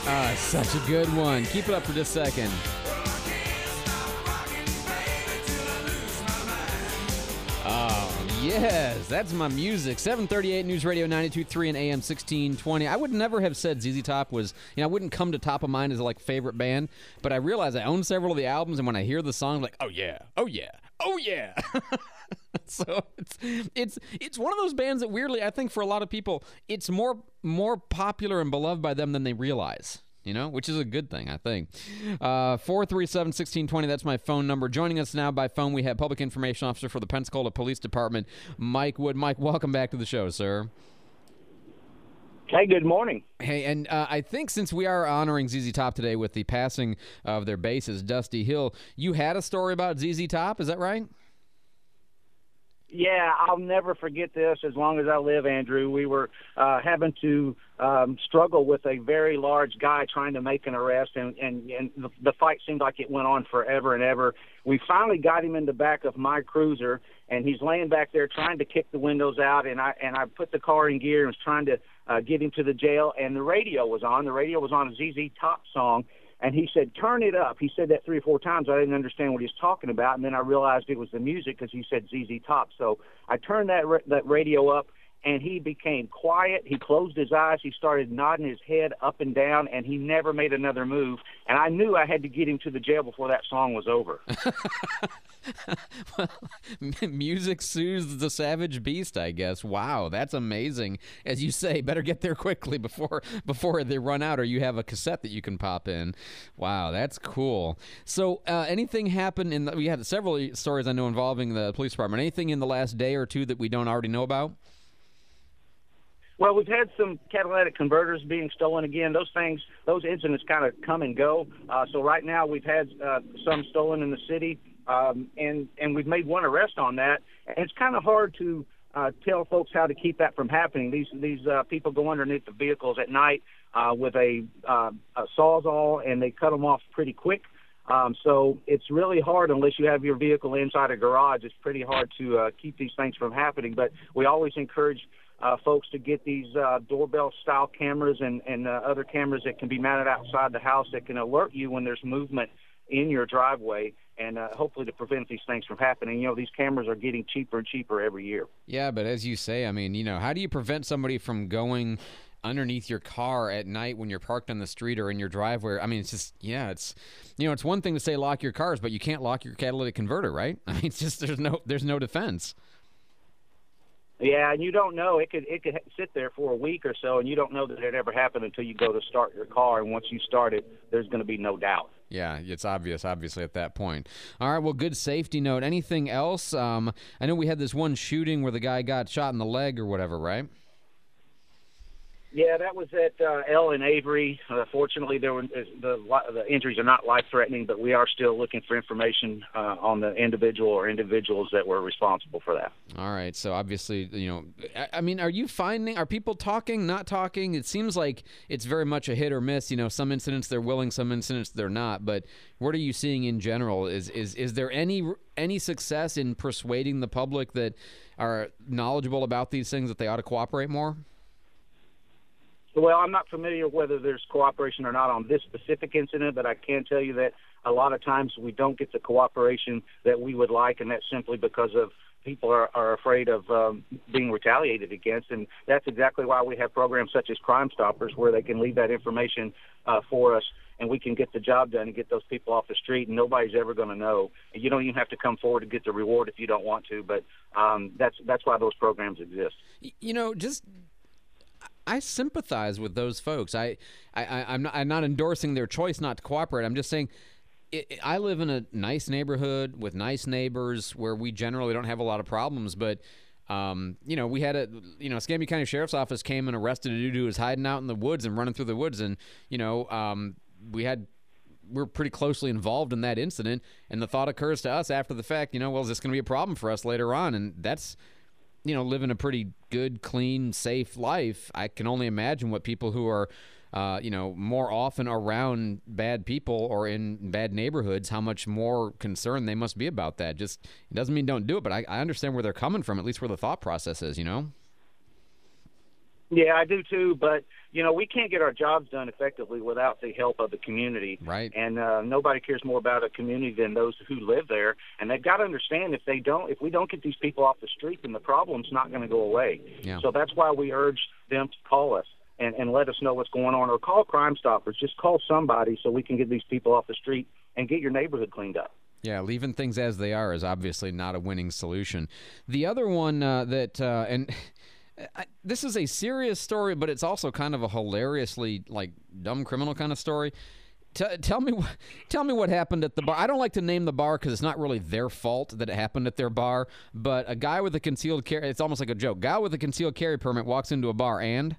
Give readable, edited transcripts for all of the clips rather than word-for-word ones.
Such a good one. Keep it up for just a second. Oh, yes, that's my music. 738 News Radio 92.3 and AM 1620. I would never have said ZZ Top was, I wouldn't come to top of mind as like favorite band, but I realize I own several of the albums, and when I hear the song, I'm like, oh yeah, oh yeah, oh yeah. So it's one of those bands that weirdly, I think for a lot of people, it's more popular and beloved by them than they realize. Which is a good thing, I think. 437-1620, that's my phone number. Joining us now by phone, we have Public Information Officer for the Pensacola Police Department, Mike Wood. Mike, welcome back to the show, sir. Hey, good morning. Hey, and I think since we are honoring ZZ Top today with the passing of their bassist, Dusty Hill, you had a story about ZZ Top, is that right? Yeah, I'll never forget this as long as I live, Andrew. We were having to struggle with a very large guy trying to make an arrest, and the fight seemed like it went on forever and ever. We finally got him in the back of my cruiser, and he's laying back there trying to kick the windows out, and I put the car in gear and was trying to get him to the jail, and the radio was on. The radio was on a ZZ Top song. And he said, turn it up. He said that 3 or 4 times. I didn't understand what he was talking about. And then I realized it was the music because he said ZZ Top. So I turned that radio up, and he became quiet. He closed his eyes. He started nodding his head up and down, and he never made another move. And I knew I had to get him to the jail before that song was over. Well, music soothes the savage beast, I guess. Wow, that's amazing. As you say, better get there quickly before they run out, or you have a cassette that you can pop in. Wow, that's cool. So anything happened we had several stories I know involving the police department. Anything in the last day or two that we don't already know about? Well, we've had some catalytic converters being stolen again. Those incidents kind of come and go. So right now we've had some stolen in the city, and we've made one arrest on that. And it's kind of hard to tell folks how to keep that from happening. These people go underneath the vehicles at night with a sawzall, and they cut them off pretty quick. So it's really hard unless you have your vehicle inside a garage. It's pretty hard to keep these things from happening. But we always encourage folks to get these doorbell-style cameras and other cameras that can be mounted outside the house that can alert you when there's movement in your driveway, and hopefully to prevent these things from happening. These cameras are getting cheaper and cheaper every year. Yeah, but as you say, how do you prevent somebody from going underneath your car at night when you're parked on the street or in your driveway? It's just, it's one thing to say lock your cars, but you can't lock your catalytic converter, right? It's just there's no defense. Yeah, and you don't know. It could sit there for a week or so, and you don't know that it ever happened until you go to start your car. And once you start it, there's going to be no doubt. Yeah, it's obviously, at that point. All right, well, good safety note. Anything else? I know we had this one shooting where the guy got shot in the leg or whatever, right? Yeah, that was at L and Avery. Fortunately, the injuries are not life-threatening, but we are still looking for information on the individual or individuals that were responsible for that. All right, so obviously, are people talking, not talking? It seems like it's very much a hit or miss. Some incidents they're willing, some incidents they're not. But what are you seeing in general? Is there any success in persuading the public that are knowledgeable about these things that they ought to cooperate more? Well, I'm not familiar whether there's cooperation or not on this specific incident, but I can tell you that a lot of times we don't get the cooperation that we would like, and that's simply because of people are afraid of being retaliated against, and that's exactly why we have programs such as Crime Stoppers, where they can leave that information for us, and we can get the job done and get those people off the street, and nobody's ever going to know. And you don't even have to come forward to get the reward if you don't want to, but that's why those programs exist. I sympathize with those folks. I'm not endorsing their choice not to cooperate. I'm just saying I live in a nice neighborhood with nice neighbors where we generally don't have a lot of problems. But, we had Escambia County Sheriff's Office came and arrested a dude who was hiding out in the woods and running through the woods. And, we're pretty closely involved in that incident. And the thought occurs to us after the fact, is this going to be a problem for us later on? And that's, living a pretty good, clean, safe life. I can only imagine what people who are, more often around bad people or in bad neighborhoods, how much more concerned they must be about that. Just, it doesn't mean don't do it, but I understand where they're coming from, at least where the thought process is, Yeah, I do too, but we can't get our jobs done effectively without the help of the community. Right. And nobody cares more about a community than those who live there. And they've got to understand if we don't get these people off the street, then the problem's not going to go away. Yeah. So that's why we urge them to call us and let us know what's going on, or call Crime Stoppers. Just call somebody so we can get these people off the street and get your neighborhood cleaned up. Yeah, leaving things as they are is obviously not a winning solution. The other one this is a serious story, but it's also kind of a hilariously dumb criminal kind of story. Tell me what happened at the bar. I don't like to name the bar because it's not really their fault that it happened at their bar. But a guy with a concealed carry, it's almost like a joke. Guy with a concealed carry permit walks into a bar and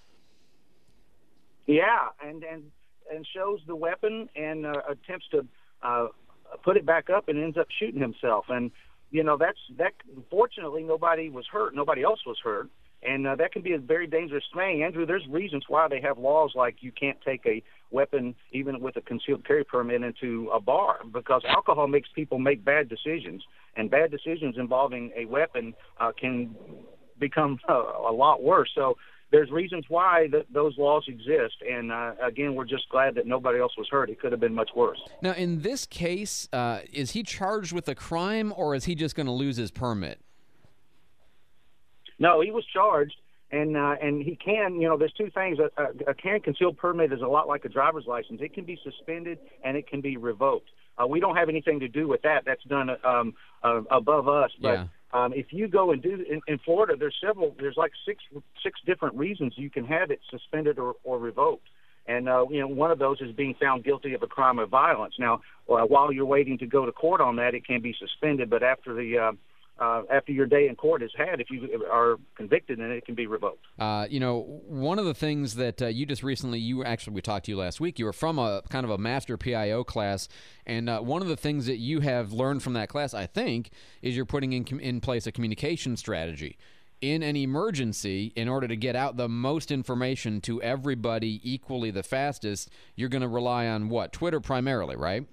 shows the weapon and attempts to put it back up and ends up shooting himself. And that. Fortunately, nobody was hurt. Nobody else was hurt. And that can be a very dangerous thing. Andrew, there's reasons why they have laws like you can't take a weapon, even with a concealed carry permit, into a bar, because alcohol makes people make bad decisions. And bad decisions involving a weapon can become a lot worse. So there's reasons why those laws exist. And, again, we're just glad that nobody else was hurt. It could have been much worse. Now, in this case, is he charged with a crime, or is he just going to lose his permit? No, he was charged, and he can. There's two things. A carry concealed permit is a lot like a driver's license. It can be suspended and it can be revoked. We don't have anything to do with that. That's done above us. But if you go and do in Florida, there's like six different reasons you can have it suspended or revoked. And one of those is being found guilty of a crime of violence. Now, while you're waiting to go to court on that, it can be suspended. But after your day in court is had, if you are convicted, then it can be revoked. One of the things that we talked to you last week. You were from a kind of a master PIO class, and one of the things that you have learned from that class, I think, is you're putting in place a communication strategy. In an emergency, in order to get out the most information to everybody equally the fastest, you're going to rely on what? Twitter primarily, right?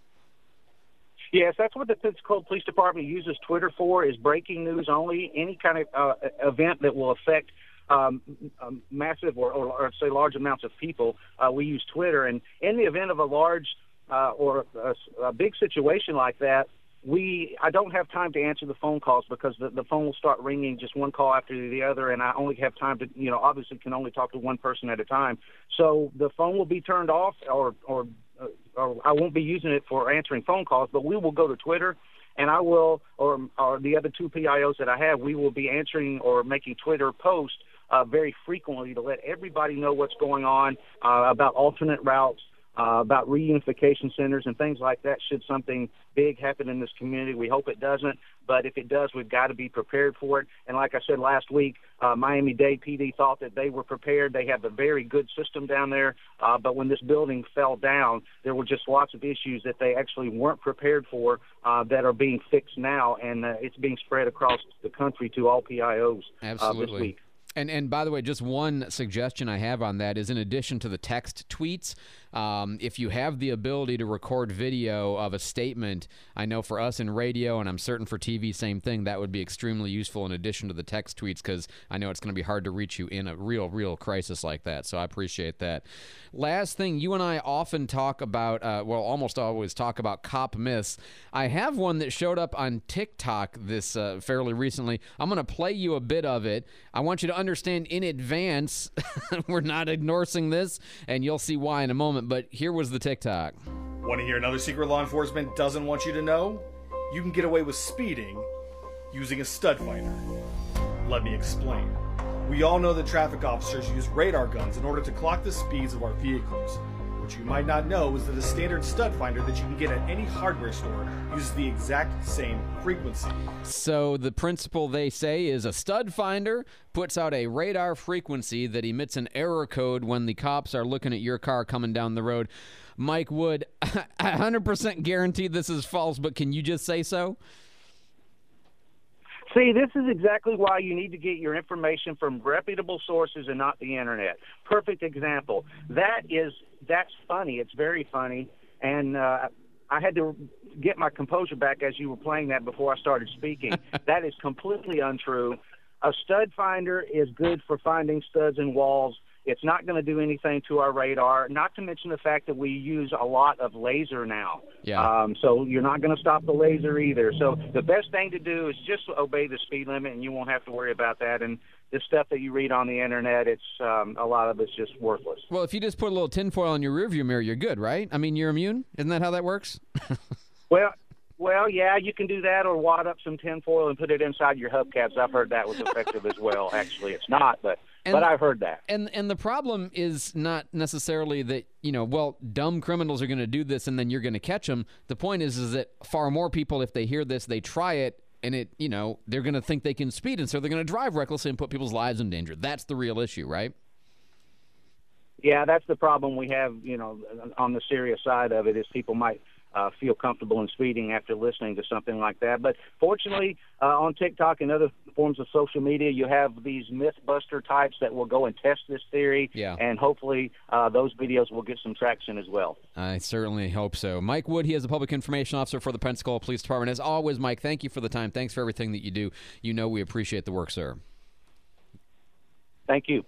Yes, that's what the Pensacola Police Department uses Twitter for, is breaking news only. Any kind of event that will affect massive or say large amounts of people, we use Twitter. And in the event of a large or a big situation like that, I don't have time to answer the phone calls because the phone will start ringing just one call after the other, and I only have time to, obviously can only talk to one person at a time. So the phone will be turned off or I won't be using it for answering phone calls, but we will go to Twitter, and I will, or the other two PIOs that I have, we will be answering or making Twitter posts very frequently to let everybody know what's going on about alternate routes, about reunification centers and things like that should something big happen in this community. We hope it doesn't, but if it does, we've got to be prepared for it. And like I said last week, Miami-Dade PD thought that they were prepared. They have a very good system down there, but when this building fell down, there were just lots of issues that they actually weren't prepared for that are being fixed now, and it's being spread across the country to all PIOs this week. And by the way, just one suggestion I have on that is, in addition to the text tweets, if you have the ability to record video of a statement, I know for us in radio, and I'm certain for TV, same thing, that would be extremely useful in addition to the text tweets, because I know it's going to be hard to reach you in a real crisis like that. So I appreciate that. Last thing, you and I often talk about, almost always talk about cop myths. I have one that showed up on TikTok this fairly recently. I'm going to play you a bit of it. I want you to understand in advance we're not endorsing this, and you'll see why in a moment, but here was the TikTok. Want to hear another secret law enforcement doesn't want you to know? You can get away with speeding using a stud finder. Let me explain. We all know that traffic officers use radar guns in order to clock the speeds of our vehicles. What you might not know is that a standard stud finder that you can get at any hardware store uses the exact same frequency. So the principle, they say, is a stud finder puts out a radar frequency that emits an error code when the cops are looking at your car coming down the road. Mike Wood, I 100% guarantee this is false, but can you just say so? See, this is exactly why you need to get your information from reputable sources and not the internet. Perfect example. That's funny. It's very funny. And I had to get my composure back as you were playing that before I started speaking. That is completely untrue. A stud finder is good for finding studs in walls. It's not going to do anything to our radar, not to mention the fact that we use a lot of laser now. Yeah. So you're not going to stop the laser either. So the best thing to do is just obey the speed limit, and you won't have to worry about that. And this stuff that you read on the internet, it's a lot of it's just worthless. Well, if you just put a little tinfoil on your rearview mirror, you're good, right? I mean, you're immune? Isn't that how that works? Well, yeah, you can do that, or wad up some tinfoil and put it inside your hubcaps. I've heard that was effective as well. Actually, it's not, but I've heard that. And the problem is not necessarily that, dumb criminals are going to do this and then you're going to catch them. The point is that far more people, if they hear this, they try it, and they're going to think they can speed, and so they're going to drive recklessly and put people's lives in danger. That's the real issue, right? Yeah, that's the problem we have, on the serious side of it, is people might feel comfortable in speeding after listening to something like that. But fortunately, on TikTok and other forms of social media, you have these mythbuster types that will go and test this theory, and hopefully those videos will get some traction as well. I certainly hope so. Mike Wood, he is a public information officer for the Pensacola Police Department. As always, Mike, thank you for the time. Thanks for everything that you do. We appreciate the work, sir. Thank you.